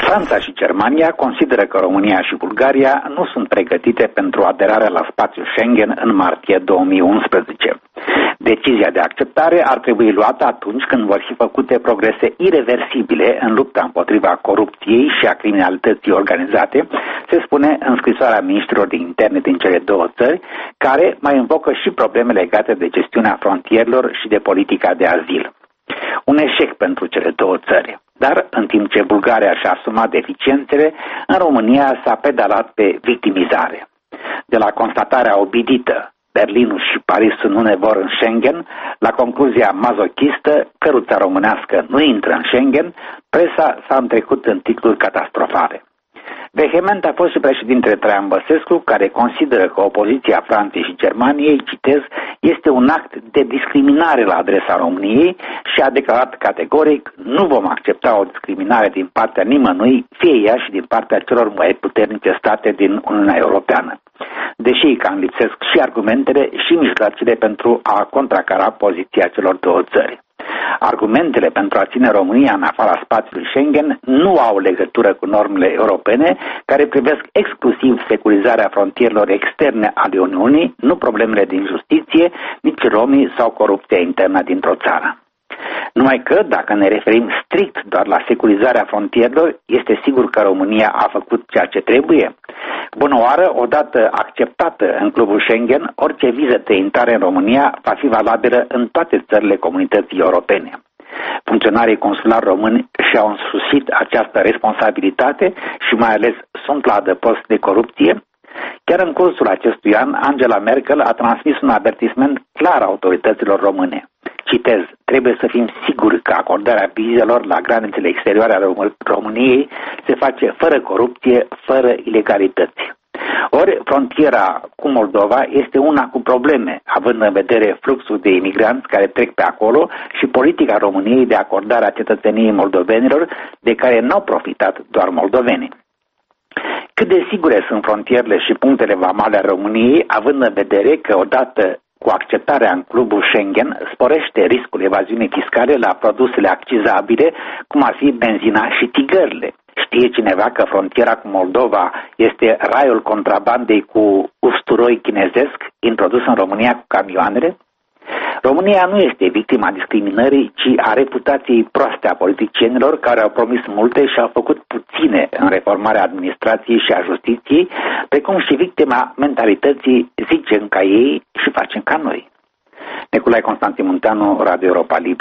Franța și Germania consideră că România și Bulgaria nu sunt pregătite pentru aderarea la spațiul Schengen în martie 2011. Decizia de acceptare ar trebui luată atunci când vor fi făcute progrese ireversibile în lupta împotriva corupției și a criminalității organizate, se spune în scrisoarea ministrilor de interne din cele două țări, care mai invocă și probleme legate de gestiunea frontierelor și de politica de azil. Un eșec pentru cele două țări. Dar, în timp ce Bulgaria și-a asumat deficiențele, în România s-a pedalat pe victimizare. De la constatarea obidită, Berlinul și Parisul nu ne vor în Schengen, la concluzia mazochistă, căruța românească nu intră în Schengen, presa s-a întrecut în titluri catastrofale. Vehement a fost și președintele Traian Băsescu, care consideră că opoziția Franței și Germaniei, citez, este un act de discriminare la adresa României și a declarat categoric: nu vom accepta o discriminare din partea nimănui, fie ea și din partea celor mai puternice state din Uniunea Europeană. Deși îi cam lipsesc și argumentele și mijloacele pentru a contracara poziția celor două țări. Argumentele pentru a ține România în afara spațiului Schengen nu au legătură cu normele europene, care privesc exclusiv securizarea frontierelor externe ale Uniunii, nu problemele din justiție, nici romii sau corupția internă dintr-o țară. Numai că, dacă ne referim strict doar la securizarea frontierelor, este sigur că România a făcut ceea ce trebuie. Bună oară, odată acceptată în clubul Schengen, orice viză de intrare în România va fi valabilă în toate țările comunității europene. Funcționarii consulari români și-au însușit această responsabilitate și mai ales sunt la adăpost de corupție. Chiar în cursul acestui an, Angela Merkel a transmis un avertisment clar autorităților române. Citez: trebuie să fim siguri că acordarea vizelor la granițele exterioare ale României se face fără corupție, fără ilegalități. Ori frontiera cu Moldova este una cu probleme, având în vedere fluxul de imigranți care trec pe acolo și politica României de acordare a cetățeniei moldovenilor, de care n-au profitat doar moldovenii. Cât de sigure sunt frontierele și punctele vamale ale României, având în vedere că odată cu acceptarea în clubul Schengen sporește riscul evaziunii fiscale la produsele accizabile, cum ar fi benzina și tigările. Știe cineva că frontiera cu Moldova este raiul contrabandei cu usturoi chinezesc introdus în România cu camioanele? România nu este victima discriminării, ci a reputației proaste a politicienilor care au promis multe și au făcut puține în reformarea administrației și a justiției, precum și victima mentalității zicem ca ei și facem ca noi. Nicolae Constantin Munteanu, Radio Europa Liberă.